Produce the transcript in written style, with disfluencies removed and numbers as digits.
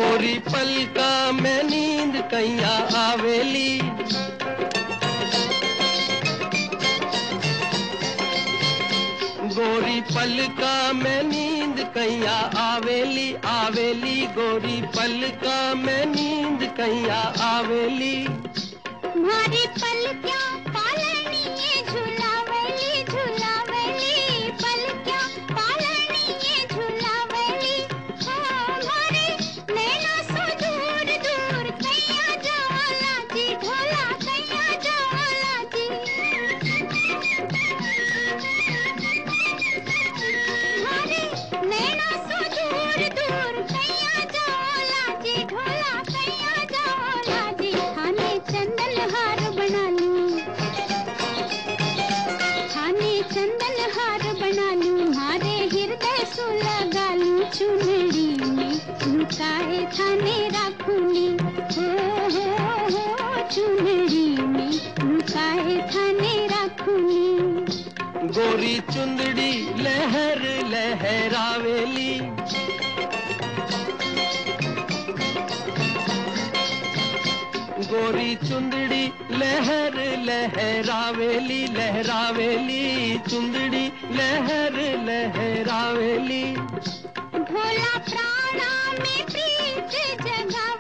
गोरी पलका में नींद कैया आवेली, गोरी पलका में नींद कैया आवेली, आवेली गोरी पलका में नींद कैया आवेली। मारी पलक्यां पालनी झुलावेली, झुलावेली पलक्यां पालनी झुलावेली। ओ मारे नैना सो दूर दूर कैया जाला जी, ढोला कैया जाला जी। मारे नैना सो दूर दूर कैया जाला जी, ढोला कैया जाला जी। थाने चंदन हार बना लूं, थाने चंदन हार बना लूं, मारे हृदय सु लगा लूं। चुनरी में लुकाए थाने राखूंगी, हो चुनरी में लुकाए थाने राखूंगी। गोरी चुंदड़ी लहर लहरावेली, गोरी चुंदड़ी लहर लहरावेली, लहरावेली चुंदड़ी लहर लहरावेली। ढोला प्राणा में प्रीत जगा